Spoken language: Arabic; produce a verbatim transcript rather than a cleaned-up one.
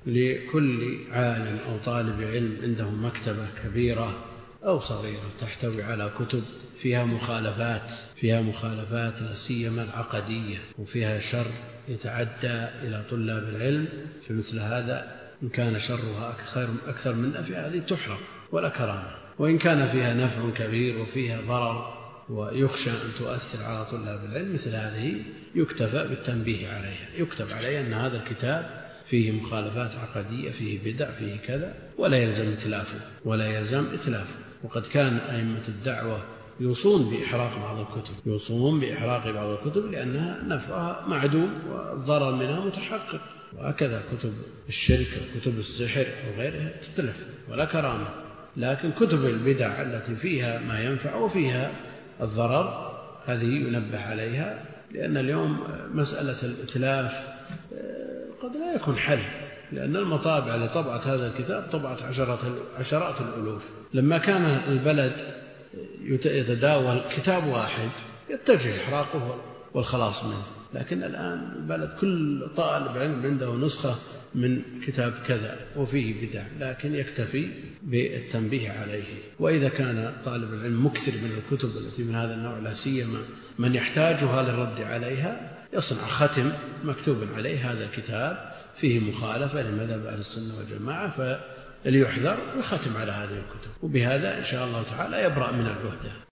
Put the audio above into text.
لكل عالم أو طالب علم عنده مكتبة كبيرة أو صغيرة تحتوي على كتب فيها مخالفات فيها مخالفات لا سيما العقدية وفيها شر يتعدى إلى طلاب العلم، في مثل هذا إن كان شرها أكثر, أكثر من نفعها هذه تحرم ولا كرامة، وإن كان فيها نفع كبير وفيها ضرر ويخشى أن تؤثر على طلاب العلم مثل هذه يكتفى بالتنبيه عليها، يكتب عليها أن هذا الكتاب فيه مخالفات عقدية فيه بدع فيه كذا ولا يلزم إتلافه ولا يلزم إتلافه. وقد كان أئمة الدعوة يوصون بإحراق بعض الكتب يوصون بإحراق بعض الكتب لأنها نفعها معدوم والضرر منها متحقق، وهكذا كتب الشرك وكتب السحر وغيرها تتلف ولا كرامة. لكن كتب البدع التي فيها ما ينفع وفيها الضرر هذه ينبه عليها، لأن اليوم مسألة الإتلاف قد لا يكون حل، لأن المطابع لطبعة هذا الكتاب طبعت عشرات الألوف. لما كان البلد يتداول كتاب واحد يتجه إحراقه والخلاص منه، لكن الآن البلد كل طالب علم عنده نسخة من كتاب كذا وفيه بدع، لكن يكتفي بالتنبيه عليه. وإذا كان طالب العلم مكثر من الكتب التي من هذا النوع لا سيما من يحتاجها للرد عليها يصنع ختم مكتوب عليه هذا الكتاب فيه مخالفة لمذهب أهل السنة والجماعة فليحذر ويختم على هذه الكتب، وبهذا إن شاء الله تعالى يبرأ من العهدة.